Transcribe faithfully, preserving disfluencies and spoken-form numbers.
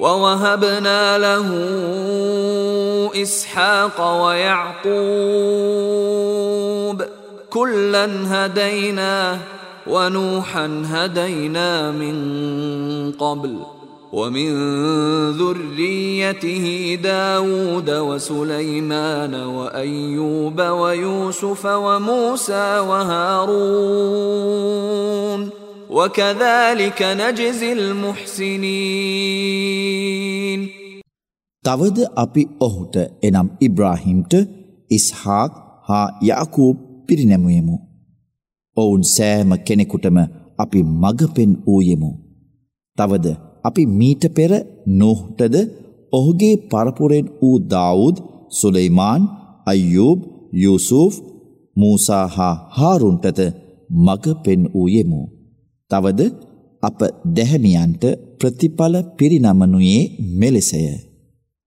ووهبنا له إسحاق ويعقوب كلا هدينا ونوحا هدينا من قبل ومن ذريته داود وسليمان وأيوب ويوسف وموسى وهارون وكذلك نجزي المحسنين. තවද අපි ඔහුට එනම් ඉබ්‍රාහීම්ට ඉස්හාක් හා යාකූබ් පිරිනැමුවෙමු. ඔවුන් සෑම කෙනෙකුටම අපි මඟ පෙන් වූයෙමු. තවද අපි මීට පෙර නූහ්ටද ඔහුගේ පරපුරෙන් වූ දාවුද්, සුලයිමාන්, අය්යූබ්, යූසුෆ්, මූසා හා හාරුන්ටද මඟ පෙන් වූයෙමු. තවද අප දැහැමියන්ට ප්‍රතිඵල පිරිනමනුයේ මෙලෙසය.